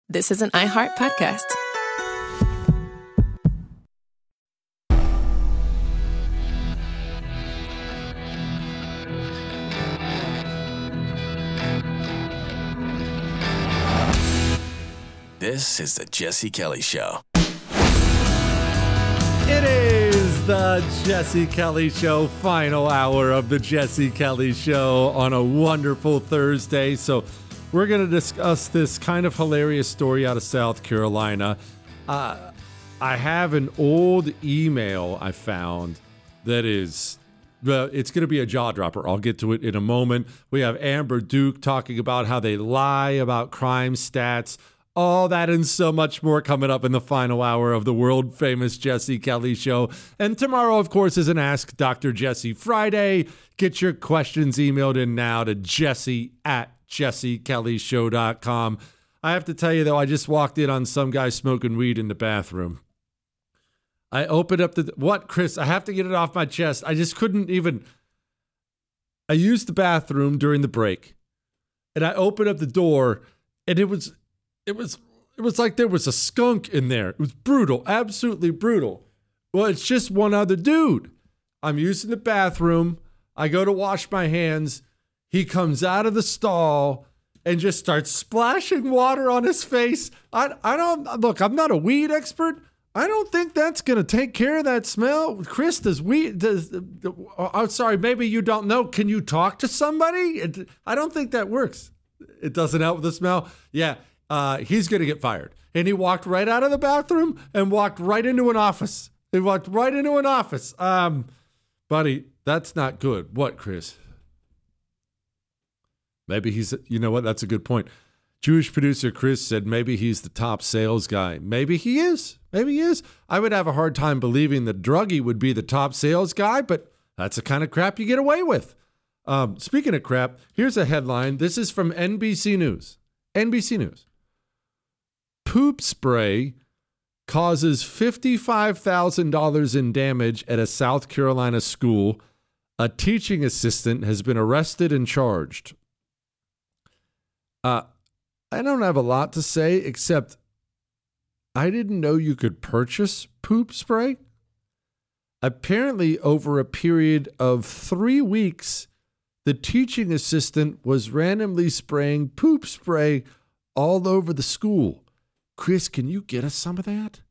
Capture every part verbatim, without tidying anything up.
This is an iHeart podcast. This is the Jesse Kelly Show. It is the Jesse Kelly Show, final hour of the Jesse Kelly Show on a wonderful Thursday. So we're going to discuss this kind of hilarious story out of South Carolina. Uh, I have an old email I found that is, well, it's going to be a jaw dropper. I'll get to it in a moment. We have Amber Duke talking about how they lie about crime stats. All that and so much more coming up in the final hour of the world famous Jesse Kelly Show. And tomorrow, of course, is an Ask Doctor Jesse Friday. Get your questions emailed in now to Jesse at jesse kelly show dot com. I have to tell you, though, I just walked in on some guy smoking weed in the bathroom. I opened up the... What, Chris? I have to get it off my chest. I just couldn't even... I used the bathroom during the break, and I opened up the door, and it was... It was it was like there was a skunk in there. It was brutal, absolutely brutal. Well, it's just one other dude. I'm using the bathroom. I go to wash my hands. He comes out of the stall and just starts splashing water on his face. I, I don't, look, I'm not a weed expert. I don't think that's going to take care of that smell. Chris, does weed, does, oh, sorry, maybe you don't know. Can you talk to somebody? It, I don't think that works. It doesn't help with the smell. Yeah. Uh, he's going to get fired. And he walked right out of the bathroom and walked right into an office. He walked right into an office. Um, buddy, that's not good. What, Chris? Maybe he's, you know what? That's a good point. Jewish producer Chris said maybe he's the top sales guy. Maybe he is. Maybe he is. I would have a hard time believing that Druggy would be the top sales guy, but that's the kind of crap you get away with. Um, speaking of crap, here's a headline. This is from N B C News. N B C News. Poop spray causes fifty-five thousand dollars in damage at a South Carolina school. A teaching assistant has been arrested and charged. Uh, I don't have a lot to say, except I didn't know you could purchase poop spray. Apparently, over a period of three weeks, the teaching assistant was randomly spraying poop spray all over the school. Chris, can you get us some of that?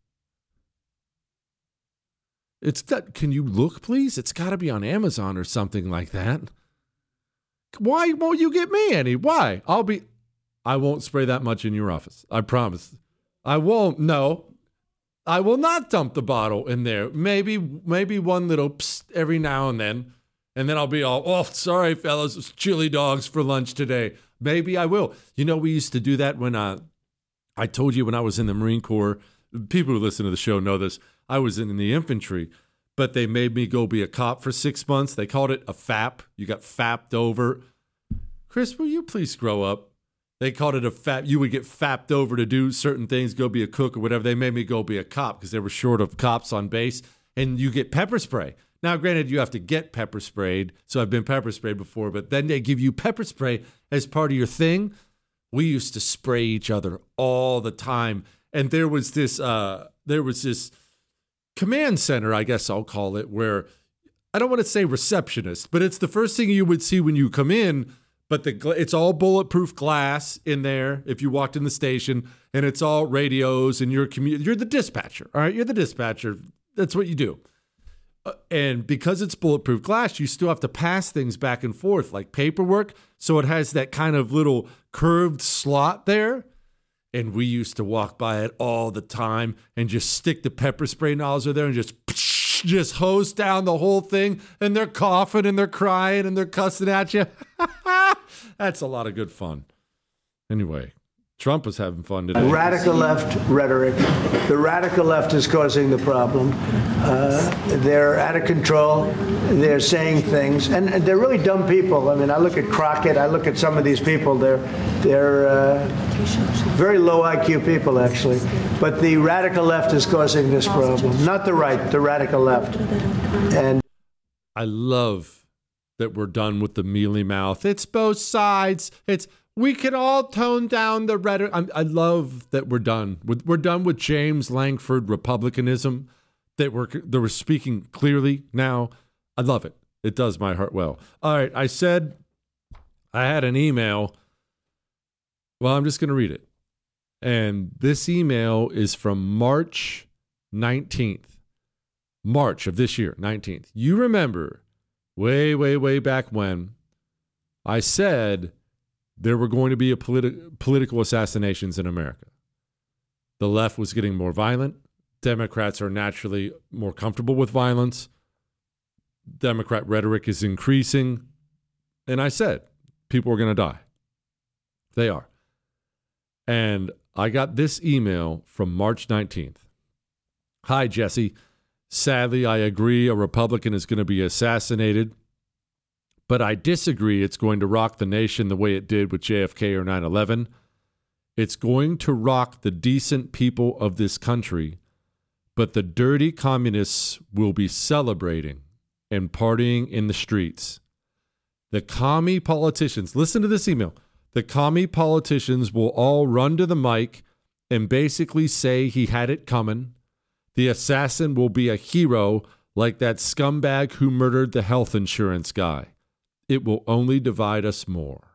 It's got, can you look, please? It's got to be on Amazon or something like that. Why won't you get me any? Why? I'll be, I won't spray that much in your office. I promise. I won't. No, I will not dump the bottle in there. Maybe, maybe one little psst every now and then. And then I'll be all, oh, sorry, fellas, it's chili dogs for lunch today. Maybe I will. You know, we used to do that when uh, I told you when I was in the Marine Corps. People who listen to the show know this. I was in the infantry, but they made me go be a cop for six months. They called it a F A P. You got fapped over. Chris, will you please grow up? They called it a F A P. You would get fapped over to do certain things, go be a cook or whatever. They made me go be a cop because they were short of cops on base. And you get pepper spray. Now, granted, you have to get pepper sprayed. So I've been pepper sprayed before, but then they give you pepper spray as part of your thing. We used to spray each other all the time. And there was this, uh, there was this command center, I guess I'll call it, where I don't want to say receptionist, but it's the first thing you would see when you come in. But the it's all bulletproof glass in there if you walked in the station, and it's all radios, and you're commu- you're the dispatcher. All right, you're the dispatcher. That's what you do. Uh, and because it's bulletproof glass, you still have to pass things back and forth like paperwork. So it has that kind of little curved slot there. And we used to walk by it all the time and just stick the pepper spray nozzle there and just just hose down the whole thing. And they're coughing and they're crying and they're cussing at you. That's a lot of good fun. Anyway, Trump was having fun today. Radical left rhetoric. The radical left is causing the problem. Uh, they're out of control. They're saying things, and, and they're really dumb people. I mean, I look at Crockett. I look at some of these people. They're they're uh, very low I Q people, actually. But the radical left is causing this problem, not the right. The radical left. And I love that we're done with the mealy mouth. It's both sides. It's We can all tone down the rhetoric. I, I love that we're done. We're, we're done with James Langford Republicanism. That we're, that we're speaking clearly now. I love it. It does my heart well. All right, I said I had an email. Well, I'm just going to read it. And this email is from March nineteenth. March of this year, nineteenth. You remember way, way, way back when I said there were going to be a politi- political assassinations in America. The left was getting more violent. Democrats are naturally more comfortable with violence. Democrat rhetoric is increasing. And I said, people are going to die. They are. And I got this email from March nineteenth. Hi, Jesse. Sadly, I agree a Republican is going to be assassinated, but I disagree it's going to rock the nation the way it did with J F K or nine eleven. It's going to rock the decent people of this country, but the dirty communists will be celebrating and partying in the streets. The commie politicians, listen to this email. The commie politicians will all run to the mic and basically say he had it coming. The assassin will be a hero like that scumbag who murdered the health insurance guy. It will only divide us more.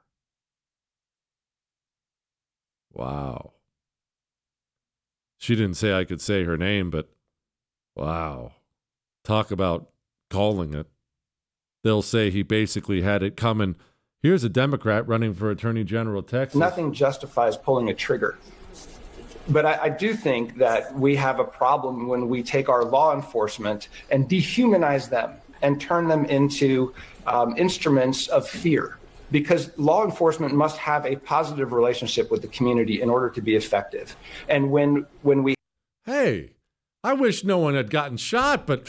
Wow. She didn't say I could say her name, but wow. Talk about calling it. They'll say he basically had it coming. Here's a Democrat running for Attorney General of Texas. Nothing justifies pulling a trigger. But I, I do think that we have a problem when we take our law enforcement and dehumanize them and turn them into um, instruments of fear. Because law enforcement must have a positive relationship with the community in order to be effective. And when when we... Hey, I wish no one had gotten shot, but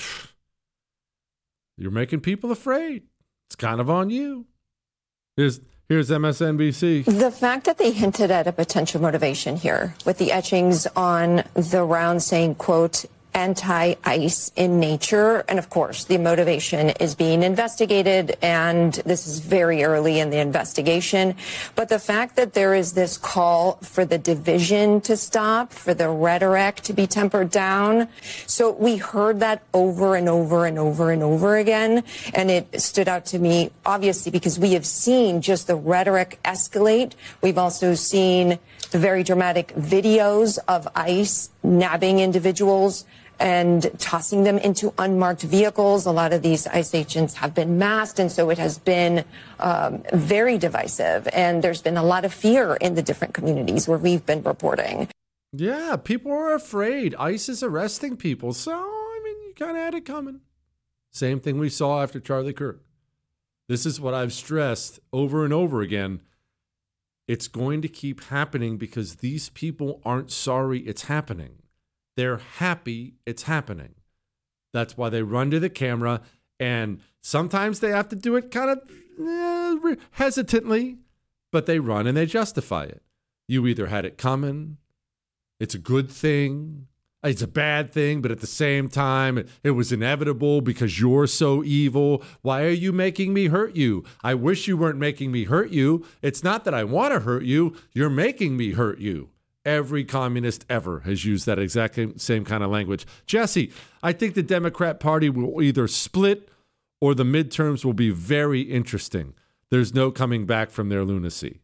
you're making people afraid. It's kind of on you. Here's, here's M S N B C. The fact that they hinted at a potential motivation here with the etchings on the round saying, quote, anti-ICE in nature. And of course, the motivation is being investigated, and this is very early in the investigation. But the fact that there is this call for the division to stop, for the rhetoric to be tempered down. So we heard that over and over and over and over again. And it stood out to me, obviously, because we have seen just the rhetoric escalate. We've also seen the very dramatic videos of ICE nabbing individuals and tossing them into unmarked vehicles. A lot of these ICE agents have been masked, and so it has been um, very divisive. And there's been a lot of fear in the different communities where we've been reporting. Yeah, people are afraid. ICE is arresting people. So, I mean, you kind of had it coming. Same thing we saw after Charlie Kirk. This is what I've stressed over and over again. It's going to keep happening because these people aren't sorry it's happening. They're happy it's happening. That's why they run to the camera, and sometimes they have to do it kind of eh, hesitantly, but they run and they justify it. You either had it coming, it's a good thing, it's a bad thing, but at the same time, it, it was inevitable because you're so evil. Why are you making me hurt you? I wish you weren't making me hurt you. It's not that I want to hurt you. You're making me hurt you. Every communist ever has used that exact same kind of language. Jesse, I think the Democrat Party will either split or the midterms will be very interesting. There's no coming back from their lunacy.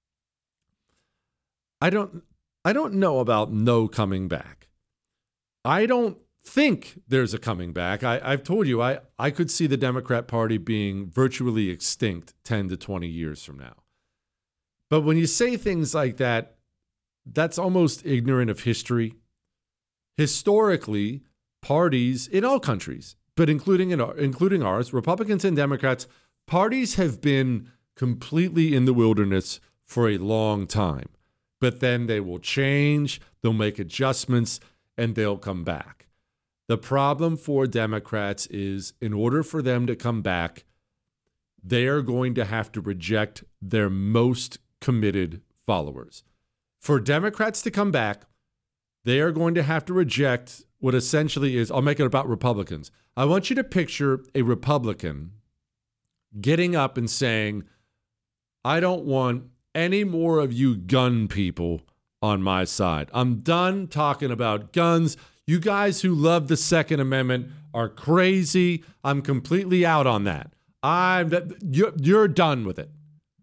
I don't, I don't know about no coming back. I don't think there's a coming back. I, I've told you, I, I could see the Democrat Party being virtually extinct ten to twenty years from now. But when you say things like that, that's almost ignorant of history. Historically, parties in all countries, but including in our, including ours, Republicans and Democrats, parties have been completely in the wilderness for a long time. But then they will change, they'll make adjustments, and they'll come back. The problem for Democrats is in order for them to come back, they are going to have to reject their most committed followers. For Democrats to come back, they are going to have to reject what essentially is, I'll make it about Republicans. I want you to picture a Republican getting up and saying, I don't want any more of you gun people on my side. I'm done talking about guns. You guys who love the Second Amendment are crazy. I'm completely out on that. I'm you're, you're done with it.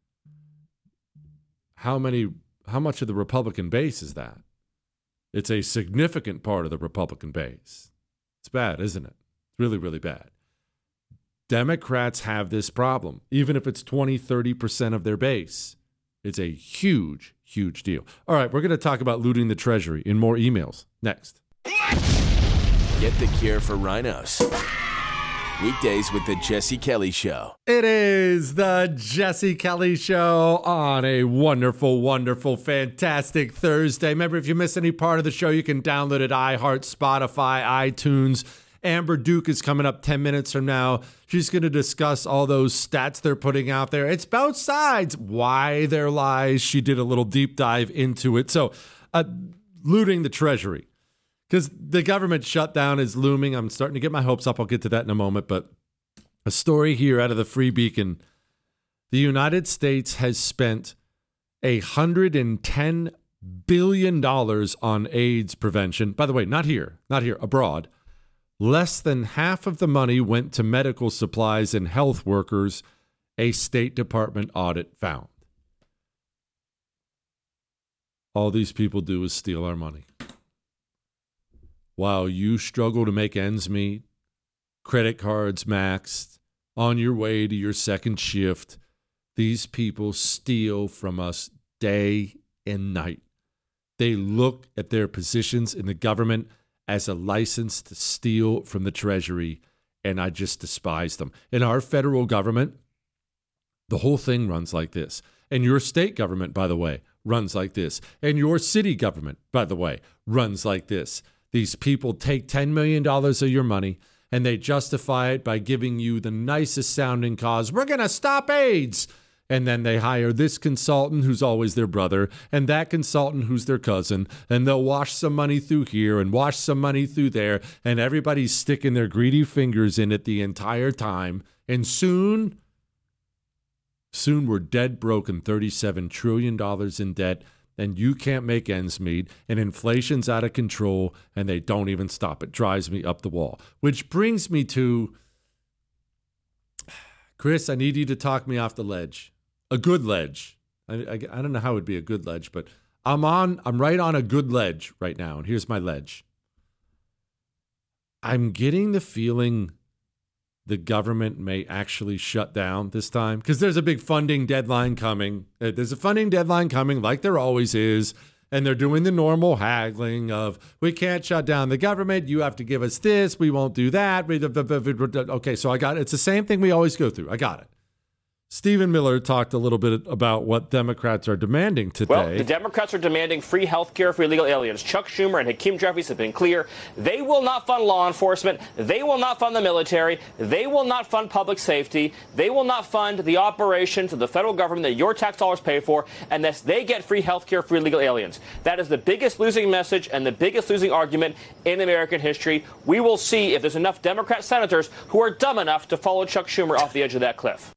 How many? How much of the Republican base is that? It's a significant part of the Republican base. It's bad, isn't it? It's really, really bad. Democrats have this problem, even if it's twenty, thirty percent of their base. It's a huge, huge deal. All right, we're going to talk about looting the Treasury in more emails next. Get the cure for rhinos. Weekdays with the Jesse Kelly Show. It is the Jesse Kelly Show on a wonderful, wonderful, fantastic Thursday. Remember, if you miss any part of the show, you can download it iHeart, Spotify, iTunes. Amber Duke is coming up ten minutes from now. She's going to discuss all those stats they're putting out there. It's both sides. Why they're lies. She did a little deep dive into it. So, uh, looting the Treasury. Because the government shutdown is looming. I'm starting to get my hopes up. I'll get to that in a moment. But a story here out of the Free Beacon. The United States has spent one hundred ten billion dollars on AIDS prevention. By the way, not here, not here, abroad. Less than half of the money went to medical supplies and health workers, a State Department audit found. All these people do is steal our money. While you struggle to make ends meet, credit cards maxed, on your way to your second shift, these people steal from us day and night. They look at their positions in the government as a license to steal from the Treasury, and I just despise them. In our federal government, the whole thing runs like this. And your state government, by the way, runs like this. And your city government, by the way, runs like this. These people take ten million dollars of your money and they justify it by giving you the nicest sounding cause. We're going to stop AIDS. And then they hire this consultant who's always their brother and that consultant who's their cousin. And they'll wash some money through here and wash some money through there. And everybody's sticking their greedy fingers in it the entire time. And soon, soon we're dead broke and thirty-seven trillion dollars in debt. And you can't make ends meet, and inflation's out of control, and they don't even stop. It drives me up the wall. Which brings me to, Chris, I need you to talk me off the ledge. A good ledge. I, I, I don't know how it would be a good ledge, but I'm on. I'm right on a good ledge right now, and here's my ledge. I'm getting the feeling the government may actually shut down this time because there's a big funding deadline coming. There's a funding deadline coming like there always is. And they're doing the normal haggling of, we can't shut down the government. You have to give us this. We won't do that. Okay, so I got it. It's the same thing we always go through. I got it. Stephen Miller talked a little bit about what Democrats are demanding today. Well, the Democrats are demanding free health care for illegal aliens. Chuck Schumer and Hakeem Jeffries have been clear. They will not fund law enforcement. They will not fund the military. They will not fund public safety. They will not fund the operations of the federal government that your tax dollars pay for unless they get free health care for illegal aliens. That is the biggest losing message and the biggest losing argument in American history. We will see if there's enough Democrat senators who are dumb enough to follow Chuck Schumer off the edge of that cliff.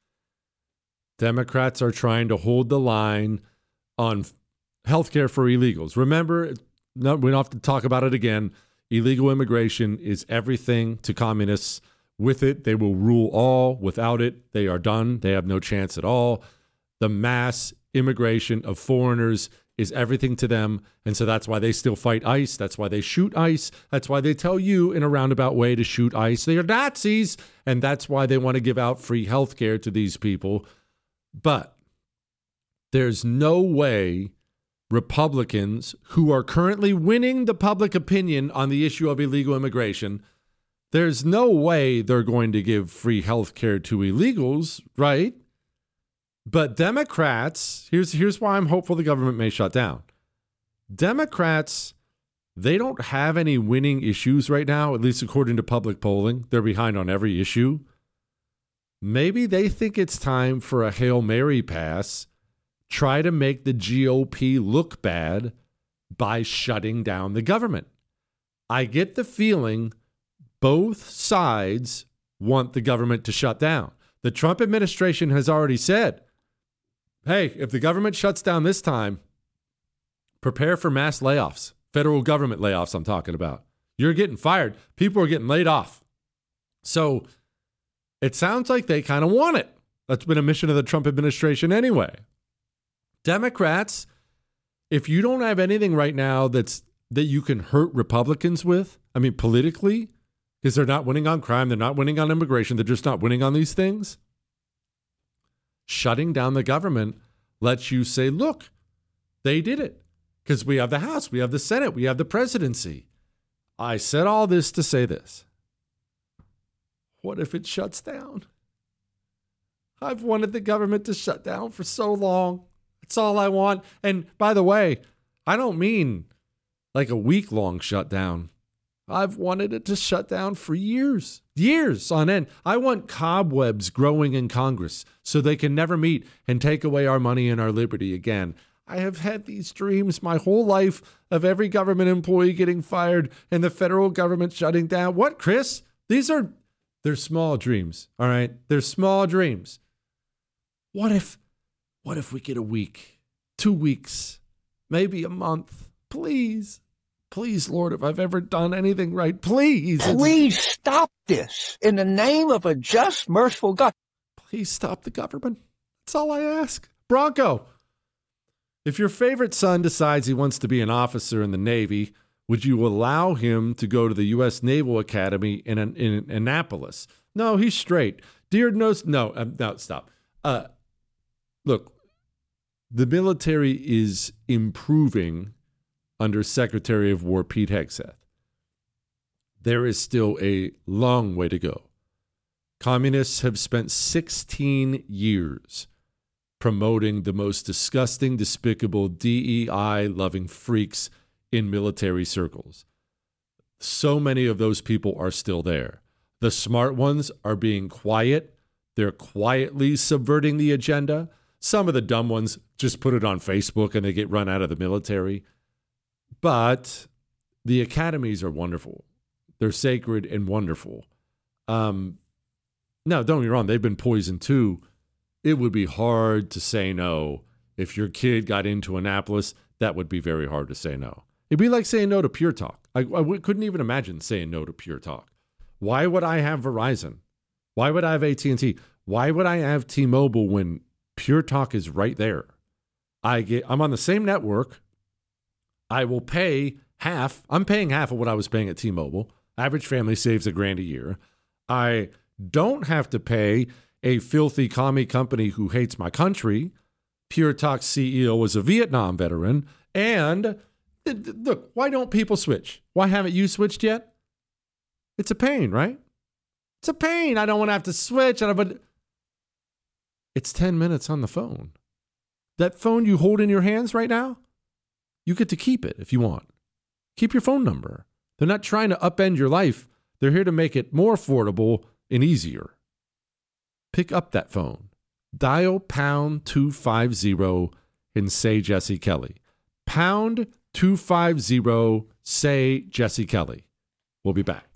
Democrats are trying to hold the line on health care for illegals. Remember, no, we don't have to talk about it again. Illegal immigration is everything to communists. With it, they will rule all. Without it, they are done. They have no chance at all. The mass immigration of foreigners is everything to them. And so that's why they still fight ICE. That's why they shoot ICE. That's why they tell you in a roundabout way to shoot ICE. They are Nazis. And that's why they want to give out free health care to these people. But there's no way Republicans who are currently winning the public opinion on the issue of illegal immigration, there's no way they're going to give free health care to illegals, right? But Democrats, here's, here's why I'm hopeful the government may shut down. Democrats, they don't have any winning issues right now, at least according to public polling. They're behind on every issue. Maybe they think it's time for a Hail Mary pass, try to make the G O P look bad by shutting down the government. I get the feeling both sides want the government to shut down. The Trump administration has already said, hey, if the government shuts down this time, prepare for mass layoffs. Federal government layoffs I'm talking about. You're getting fired. People are getting laid off. So it sounds like they kind of want it. That's been a mission of the Trump administration anyway. Democrats, if you don't have anything right now that's that you can hurt Republicans with, I mean, politically, because they're not winning on crime, they're not winning on immigration, they're just not winning on these things. Shutting down the government lets you say, look, they did it. Because we have the House, we have the Senate, we have the presidency. I said all this to say this. What if it shuts down? I've wanted the government to shut down for so long. That's all I want. And by the way, I don't mean like a week-long shutdown. I've wanted it to shut down for years, years on end. I want cobwebs growing in Congress so they can never meet and take away our money and our liberty again. I have had these dreams my whole life of every government employee getting fired and the federal government shutting down. What, Chris? These are, they're small dreams, all right? They're small dreams. What if, what if we get a week, two weeks, maybe a month? Please, please, Lord, if I've ever done anything right, please. Please stop this in the name of a just, merciful God. Please stop the government. That's all I ask. Bronco. If your favorite son decides he wants to be an officer in the Navy, would you allow him to go to the U S Naval Academy in, an, in Annapolis? No, he's straight. Dear knows, no, um, no, stop. Uh, look, the military is improving under Secretary of War Pete Hegseth. There is still a long way to go. Communists have spent sixteen years promoting the most disgusting, despicable, D E I-loving freaks in military circles. So many of those people are still there. The smart ones are being quiet. They're quietly subverting the agenda. Some of the dumb ones just put it on Facebook and they get run out of the military. But the academies are wonderful. They're sacred and wonderful. Um, no, don't get me wrong. They've been poisoned too. It would be hard to say no. If your kid got into Annapolis, that would be very hard to say no. It'd be like saying no to Pure Talk. I, I w- couldn't even imagine saying no to Pure Talk. Why would I have Verizon? Why would I have A T and T? Why would I have T-Mobile when Pure Talk is right there? I get, I'm on the same network. I will pay half. I'm paying half of what I was paying at T-Mobile. Average family saves a grand a year. I don't have to pay a filthy commie company who hates my country. Pure Talk's C E O was a Vietnam veteran. And look, why don't people switch? Why haven't you switched yet? It's a pain, right? It's a pain. I don't want to have to switch. But it's ten minutes on the phone. That phone you hold in your hands right now, you get to keep it if you want. Keep your phone number. They're not trying to upend your life. They're here to make it more affordable and easier. Pick up that phone. Dial pound two fifty and say Jesse Kelly. Pound two fifty, say Jesse Kelly. We'll be back.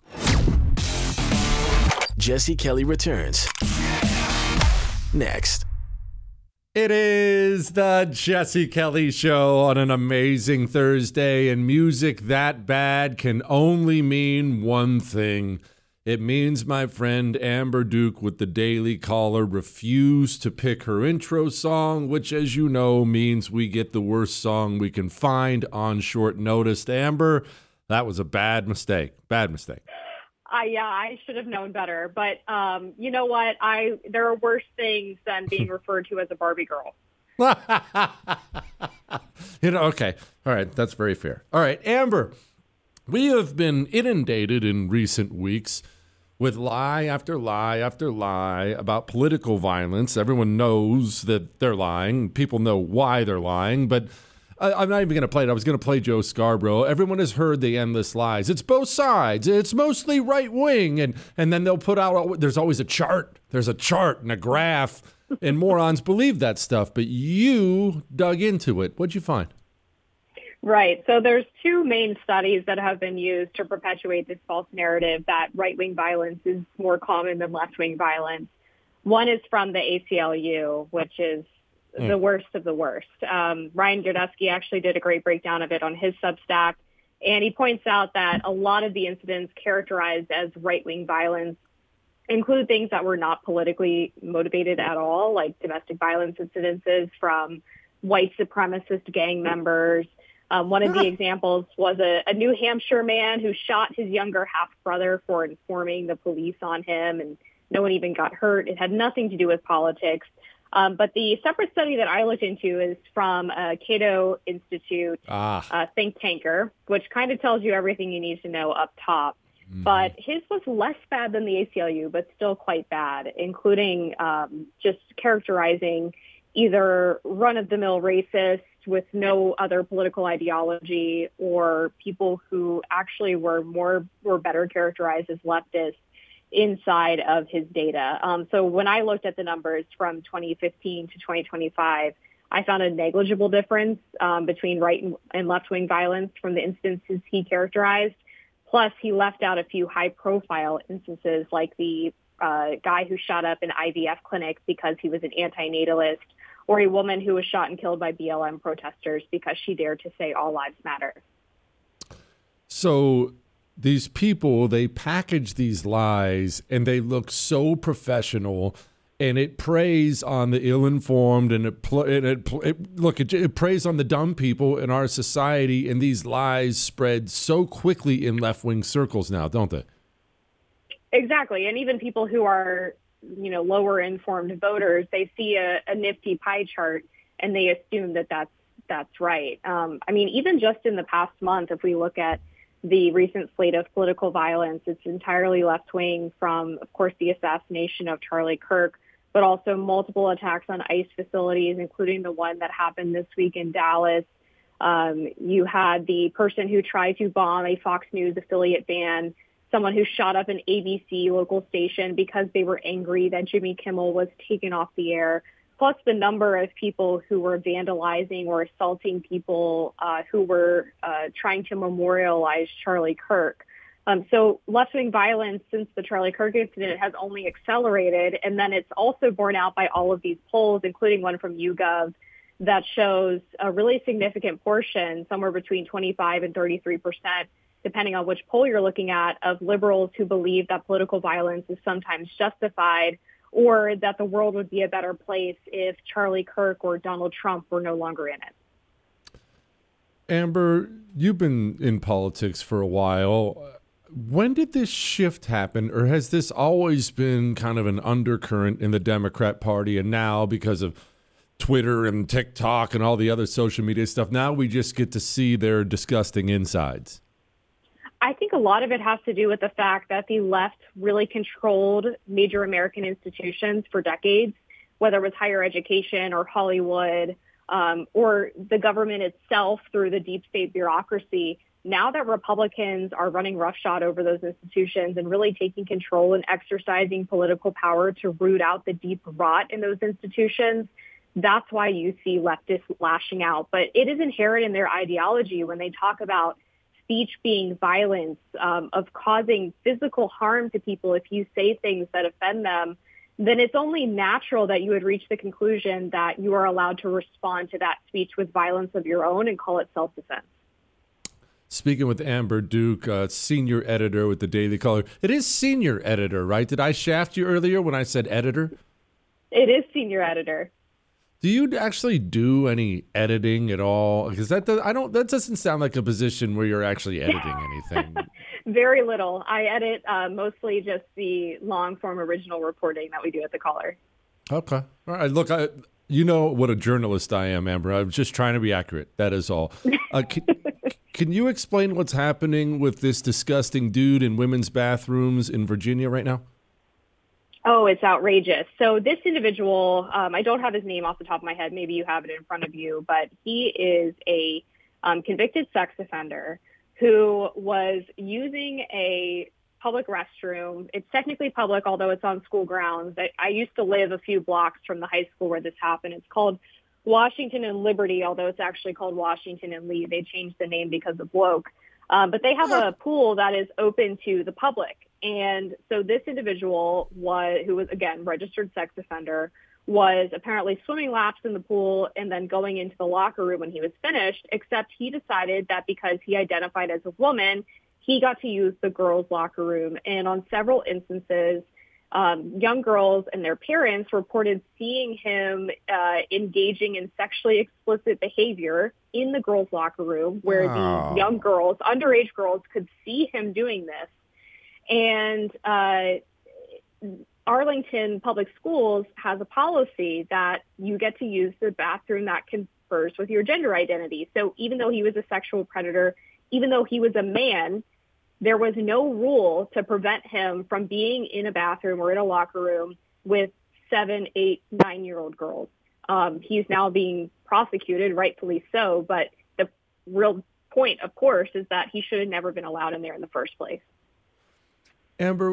Jesse Kelly returns next. It is the Jesse Kelly Show on an amazing Thursday, and music that bad can only mean one thing. It means my friend Amber Duke with the Daily Caller refused to pick her intro song, which, as you know, means we get the worst song we can find on short notice. Amber, that was a bad mistake. Bad mistake. I yeah, I should have known better. But um, you know what? I there are worse things than being referred to as a Barbie girl. You know, okay. All right, that's very fair. All right, Amber, we have been inundated in recent weeks with lie after lie after lie about political violence. Everyone knows that they're lying. People know why they're lying, but I, I'm not even going to play it. I was going to play Joe Scarborough. Everyone has heard the endless lies. It's both sides. It's mostly right wing. And, and then they'll put out, there's always a chart. There's a chart and a graph, and morons believe that stuff. But you dug into it. What'd you find? Right. So there's two main studies that have been used to perpetuate this false narrative that right-wing violence is more common than left-wing violence. One is from the A C L U, which is mm. the worst of the worst. Um, Ryan Girdusky actually did a great breakdown of it on his Substack, and he points out that a lot of the incidents characterized as right-wing violence include things that were not politically motivated at all, like domestic violence incidences from white supremacist gang members. Um, one of the examples was a, a New Hampshire man who shot his younger half-brother for informing the police on him, and no one even got hurt. It had nothing to do with politics. Um, but the separate study that I looked into is from uh, Cato Institute ah. uh, think tanker, which kind of tells you everything you need to know up top. Mm-hmm. But his was less bad than the A C L U, but still quite bad, including um, just characterizing either run-of-the-mill racist with no other political ideology, or people who actually were more were better characterized as leftists inside of his data. Um, so when I looked at the numbers from twenty fifteen to twenty twenty-five, I found a negligible difference um, between right and, and left-wing violence from the instances he characterized. Plus, he left out a few high-profile instances, like the uh, guy who shot up an I V F clinic because he was an antinatalist, or a woman who was shot and killed by B L M protesters because she dared to say all lives matter. So these people, they package these lies and they look so professional, and it preys on the ill-informed, and it, pl- it, it, it look, it, it preys on the dumb people in our society, and these lies spread so quickly in left-wing circles now, don't they? Exactly. And even people who are, you know, lower informed voters, they see a, a nifty pie chart and they assume that that's, that's right. Um, I mean, even just in the past month, if we look at the recent slate of political violence, it's entirely left wing, from, of course, the assassination of Charlie Kirk, but also multiple attacks on ICE facilities, including the one that happened this week in Dallas. Um, you had the person who tried to bomb a Fox News affiliate van, someone who shot up an A B C local station because they were angry that Jimmy Kimmel was taken off the air, plus the number of people who were vandalizing or assaulting people uh, who were uh, trying to memorialize Charlie Kirk. Um, so left-wing violence since the Charlie Kirk incident has only accelerated, and then it's also borne out by all of these polls, including one from YouGov that shows a really significant portion, somewhere between twenty-five and thirty-three percent, depending on which poll you're looking at, of liberals who believe that political violence is sometimes justified, or that the world would be a better place if Charlie Kirk or Donald Trump were no longer in it. Amber, you've been in politics for a while. When did this shift happen, or has this always been kind of an undercurrent in the Democrat Party, and now because of Twitter and TikTok and all the other social media stuff, now we just get to see their disgusting insides? I think a lot of it has to do with the fact that the left really controlled major American institutions for decades, whether it was higher education or Hollywood, um, or the government itself through the deep state bureaucracy. Now that Republicans are running roughshod over those institutions and really taking control and exercising political power to root out the deep rot in those institutions, that's why you see leftists lashing out. But it is inherent in their ideology when they talk about speech being violence, um, of causing physical harm to people if you say things that offend them. Then it's only natural that you would reach the conclusion that you are allowed to respond to that speech with violence of your own and call it self-defense. Speaking with Amber Duke, uh, senior editor with the Daily Caller. It is senior editor, right? Did I shaft you earlier when I said editor? It is senior editor. Do you actually do any editing at all? Because that does, I don't. That doesn't sound like a position where you're actually editing anything. Very little. I edit uh, mostly just the long-form original reporting that we do at the Caller. Okay. All right. Look, I, you know what a journalist I am, Amber. I'm just trying to be accurate. That is all. Uh, can, can you explain what's happening with this disgusting dude in women's bathrooms in Virginia right now? Oh, it's outrageous. So this individual, um, I don't have his name off the top of my head. Maybe you have it in front of you, but he is a um, convicted sex offender who was using a public restroom. It's technically public, although it's on school grounds. I, I used to live a few blocks from the high school where this happened. It's called Washington and Liberty, although it's actually called Washington and Lee. They changed the name because of woke. Um, but they have a pool that is open to the public. And so this individual was, who was, again, registered sex offender, was apparently swimming laps in the pool and then going into the locker room when he was finished, except he decided that because he identified as a woman, he got to use the girls' locker room. And on several instances, um, young girls and their parents reported seeing him uh, engaging in sexually explicit behavior in the girls' locker room, where Wow. the young girls, underage girls, could see him doing this. And uh, Arlington Public Schools has a policy that you get to use the bathroom that confers with your gender identity. So even though he was a sexual predator, even though he was a man, there was no rule to prevent him from being in a bathroom or in a locker room with seven, eight, nine-year-old girls. Um, he's now being prosecuted, rightfully so, but the real point, of course, is that he should have never been allowed in there in the first place. Amber,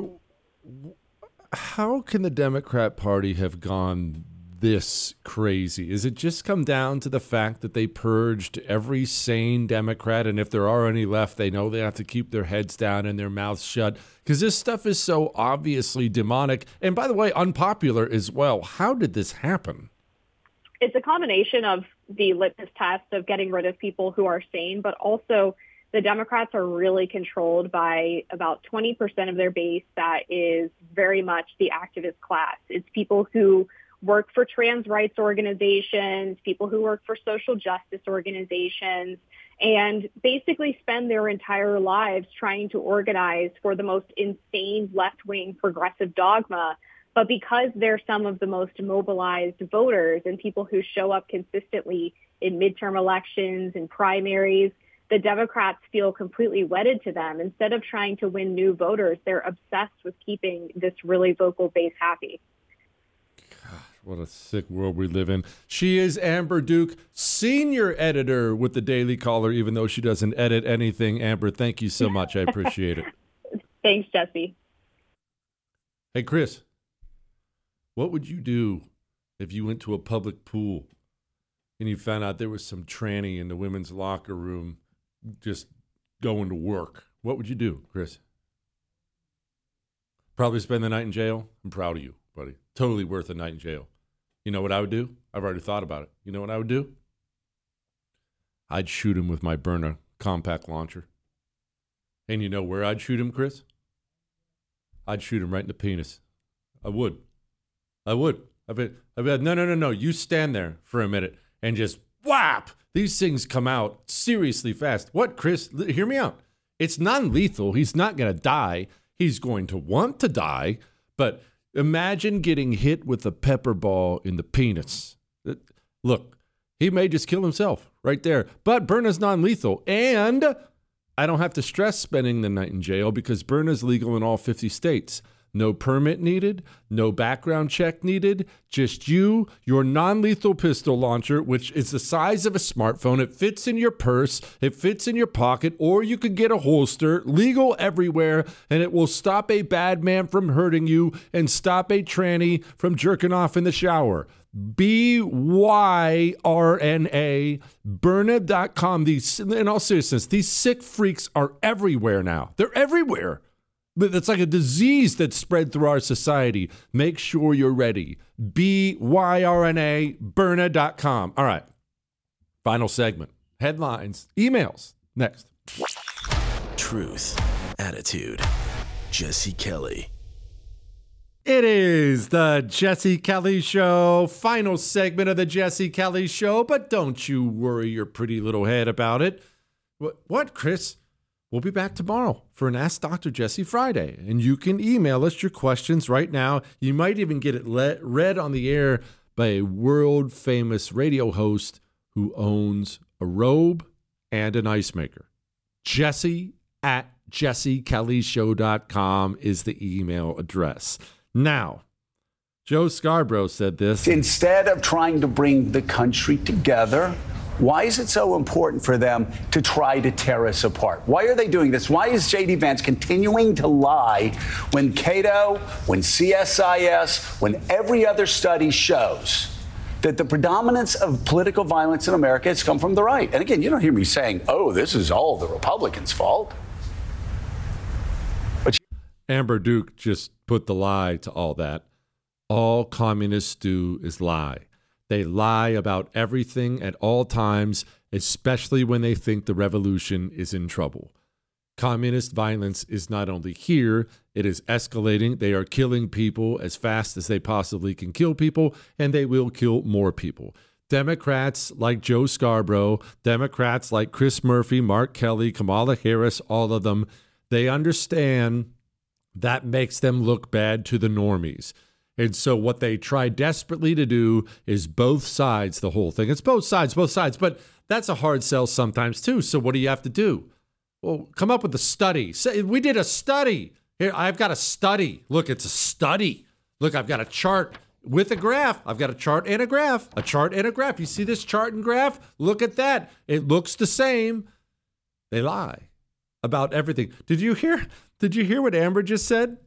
how can the Democrat Party have gone this crazy? Is it just come down to the fact that they purged every sane Democrat, and if there are any left, they know they have to keep their heads down and their mouths shut? Because this stuff is so obviously demonic, and by the way, unpopular as well. How did this happen? It's a combination of the litmus test of getting rid of people who are sane, but also the Democrats are really controlled by about twenty percent of their base that is very much the activist class. It's people who work for trans rights organizations, people who work for social justice organizations, and basically spend their entire lives trying to organize for the most insane left-wing progressive dogma. But because they're some of the most mobilized voters and people who show up consistently in midterm elections and primaries, the Democrats feel completely wedded to them. Instead of trying to win new voters, they're obsessed with keeping this really vocal base happy. God, what a sick world we live in. She is Amber Duke, senior editor with the Daily Caller, even though she doesn't edit anything. Amber, thank you so much. I appreciate it. Thanks, Jesse. Hey, Chris, what would you do if you went to a public pool and you found out there was some tranny in the women's locker room just going to work? What would you do, Chris? Probably spend the night in jail? I'm proud of you, buddy. Totally worth a night in jail. You know what I would do? I've already thought about it. You know what I would do? I'd shoot him with my Byrna compact launcher. And you know where I'd shoot him, Chris? I'd shoot him right in the penis. I would. I would. I've been, I've been, no, no, no, no. You stand there for a minute and just whap. These things come out seriously fast. What, Chris? L- hear me out. It's non-lethal. He's not going to die. He's going to want to die. But imagine getting hit with a pepper ball in the penis. Look, he may just kill himself right there. But Byrna's non-lethal. And I don't have to stress spending the night in jail because Byrna's legal in all fifty states. No permit needed, no background check needed, just you, your non-lethal pistol launcher, which is the size of a smartphone. It fits in your purse, it fits in your pocket, or you could get a holster, legal everywhere, and it will stop a bad man from hurting you and stop a tranny from jerking off in the shower. B Y R N A, Byrna dot com. These, in all seriousness, these sick freaks are everywhere now. They're everywhere. But it's like a disease that's spread through our society. Make sure you're ready. B Y R N A, Byrna dot com. All right. Final segment. Headlines. Emails. Next. Truth. Attitude. Jesse Kelly. It is the Jesse Kelly Show. Final segment of the Jesse Kelly Show. But don't you worry your pretty little head about it. What, what Chris? We'll be back tomorrow for an Ask Doctor Jesse Friday, and you can email us your questions right now. You might even get it le- read on the air by a world-famous radio host who owns a robe and an ice maker. Jesse at jesse kelly show dot com is the email address. Now, Joe Scarborough said this. Instead of trying to bring the country together, why is it so important for them to try to tear us apart? Why are they doing this? Why is J D Vance continuing to lie when Cato, when C S I S, when every other study shows that the predominance of political violence in America has come from the right? And again, you don't hear me saying, oh, this is all the Republicans' fault. But Amber Duke just put the lie to all that. All communists do is lie. They lie about everything at all times, especially when they think the revolution is in trouble. Communist violence is not only here, it is escalating. They are killing people as fast as they possibly can kill people, and they will kill more people. Democrats like Joe Scarborough, Democrats like Chris Murphy, Mark Kelly, Kamala Harris, all of them, they understand that makes them look bad to the normies. And so what they try desperately to do is both sides, the whole thing. It's both sides, both sides. But that's a hard sell sometimes too. So what do you have to do? Well, come up with a study. Say, we did a study. Here, I've got a study. Look, it's a study. Look, I've got a chart with a graph. I've got a chart and a graph. A chart and a graph. You see this chart and graph? Look at that. It looks the same. They lie about everything. Did you hear? Did you hear what Amber just said?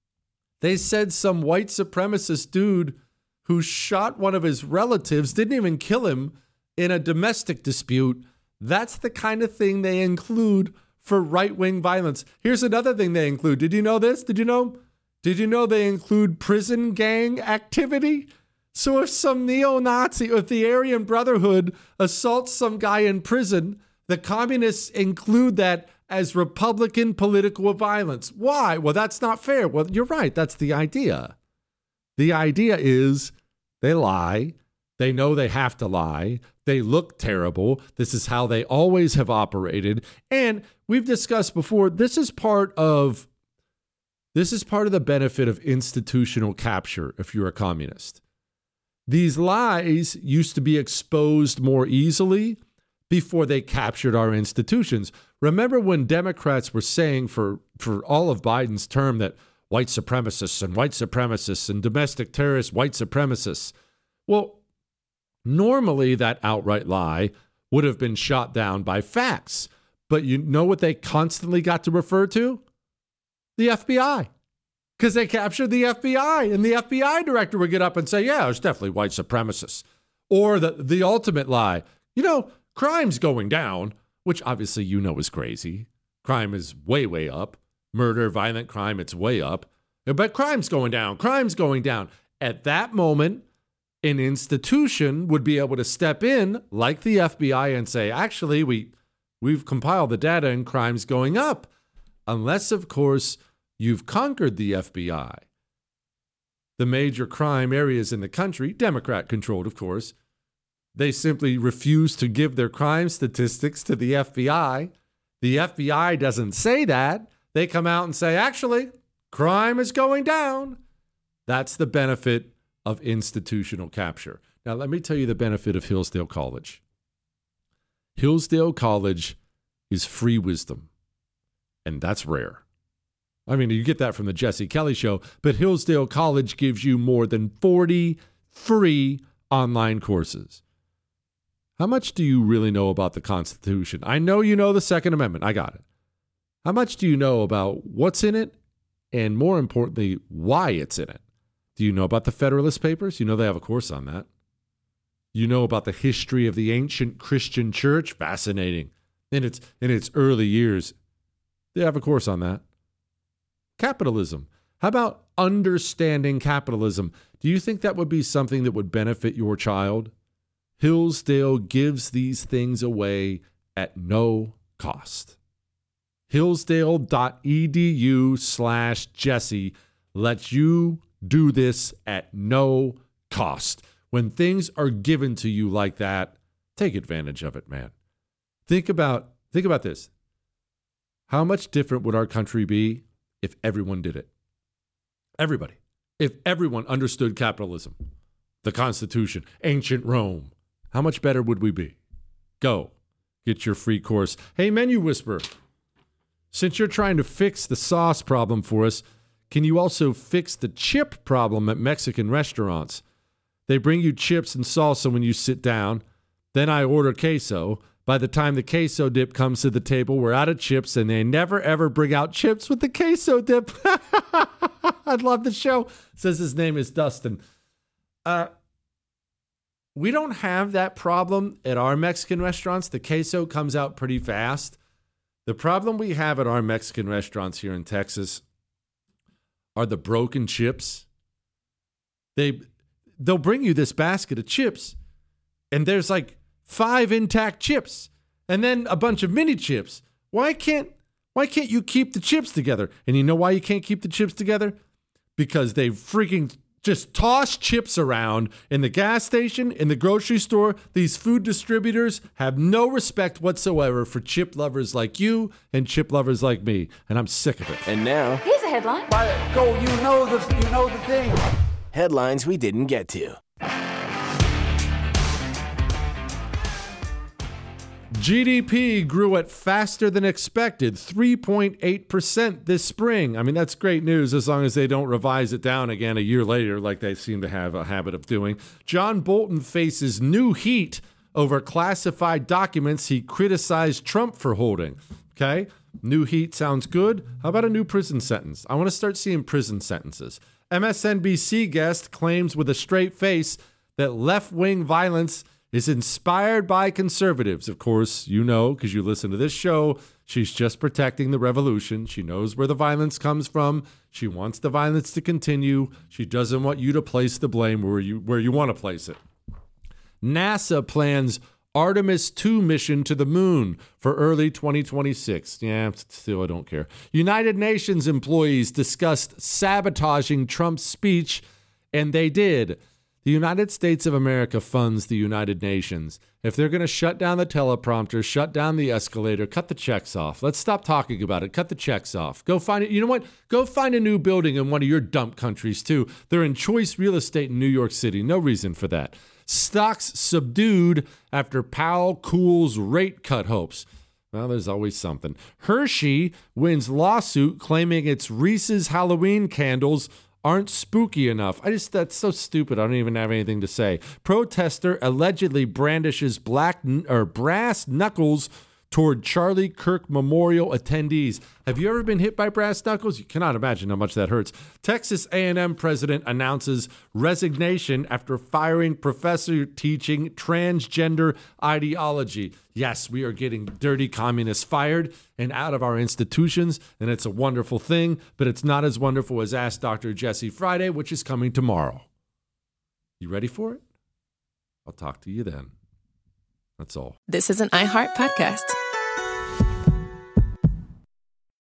They said some white supremacist dude who shot one of his relatives, didn't even kill him, in a domestic dispute. That's the kind of thing they include for right-wing violence. Here's another thing they include. Did you know this? Did you know? Did you know they include prison gang activity? So if some neo-Nazi, if the Aryan Brotherhood assaults some guy in prison, the communists include that as Republican political violence. Why? Well, that's not fair. Well, you're right. That's the idea. The idea is they lie. They know they have to lie. They look terrible. This is how they always have operated. And we've discussed before, this is part of this is part of the benefit of institutional capture if you're a communist. These lies used to be exposed more easily before they captured our institutions. Remember when Democrats were saying for, for all of Biden's term that white supremacists and white supremacists and domestic terrorists, white supremacists. Well, normally that outright lie would have been shot down by facts. But you know what they constantly got to refer to? The F B I. Because they captured the F B I, and the F B I director would get up and say, yeah, it's definitely white supremacists. Or the, the ultimate lie, you know, crime's going down, which obviously you know is crazy. Crime is way, way up. Murder, violent crime, it's way up. But crime's going down, crime's going down. At that moment, an institution would be able to step in, like the F B I, and say, actually, we, we've compiled the data and crime's going up. Unless, of course, you've conquered the F B I. The major crime areas in the country, Democrat-controlled, of course, they simply refuse to give their crime statistics to the F B I. The F B I doesn't say that. They come out and say, actually, crime is going down. That's the benefit of institutional capture. Now, let me tell you the benefit of Hillsdale College. Hillsdale College is free wisdom, and that's rare. I mean, you get that from the Jesse Kelly Show, but Hillsdale College gives you more than forty free online courses. How much do you really know about the Constitution? I know you know the Second Amendment. I got it. How much do you know about what's in it, and more importantly, why it's in it? Do you know about the Federalist Papers? You know they have a course on that. You know about the history of the ancient Christian church? Fascinating. In its, in its early years, they have a course on that. Capitalism. How about understanding capitalism? Do you think that would be something that would benefit your child? Hillsdale gives these things away at no cost. Hillsdale.edu slash Jesse lets you do this at no cost. When things are given to you like that, take advantage of it, man. Think about, think about this. How much different would our country be if everyone did it? Everybody. If everyone understood capitalism, the Constitution, ancient Rome, how much better would we be? Go. Get your free course. Hey, Menu Whisperer, since you're trying to fix the sauce problem for us, can you also fix the chip problem at Mexican restaurants? They bring you chips and salsa when you sit down. Then I order queso. By the time the queso dip comes to the table, we're out of chips, and they never, ever bring out chips with the queso dip. I love the show. Says his name is Dustin. Uh, we don't have that problem at our Mexican restaurants. The queso comes out pretty fast. The problem we have at our Mexican restaurants here in Texas are the broken chips. They they'll bring you this basket of chips, and there's like five intact chips, and then a bunch of mini chips. Why can't why can't you keep the chips together? And you know why you can't keep the chips together? Because they freaking just toss chips around in the gas station, in the grocery store. These food distributors have no respect whatsoever for chip lovers like you and chip lovers like me, and I'm sick of it. And now, here's a headline. Go, you know the you know the thing. headlines we didn't get to. G D P grew at faster than expected, three point eight percent this spring. I mean, that's great news as long as they don't revise it down again a year later like they seem to have a habit of doing. John Bolton faces new heat over classified documents he criticized Trump for holding. Okay, new heat sounds good. How about a new prison sentence? I want to start seeing prison sentences. M S N B C guest claims with a straight face that left-wing violence is inspired by conservatives. Of course, you know, because you listen to this show, she's just protecting the revolution. She knows where the violence comes from. She wants the violence to continue. She doesn't want you to place the blame where you where you want to place it. NASA plans Artemis two mission to the moon for early twenty twenty-six. Yeah, still, I don't care. United Nations employees discussed sabotaging Trump's speech, and they did. The United States of America funds the United Nations. If they're going to shut down the teleprompter, shut down the escalator, cut the checks off. Let's stop talking about it. Cut the checks off. Go find it. You know what? Go find a new building in one of your dump countries, too. They're in choice real estate in New York City. No reason for that. Stocks subdued after Powell cools rate cut hopes. Well, there's always something. Hershey wins lawsuit claiming its Reese's Halloween candles aren't spooky enough. I just, that's so stupid. I don't even have anything to say. Protester allegedly brandishes black n- or brass knuckles toward Charlie Kirk Memorial attendees. Have you ever been hit by brass knuckles? You cannot imagine how much that hurts. Texas A and M president announces resignation after firing professor teaching transgender ideology. Yes, we are getting dirty communists fired and out of our institutions, and it's a wonderful thing, but it's not as wonderful as Ask Doctor Jesse Friday, which is coming tomorrow. You ready for it? I'll talk to you then. That's all. This is an iHeart podcast.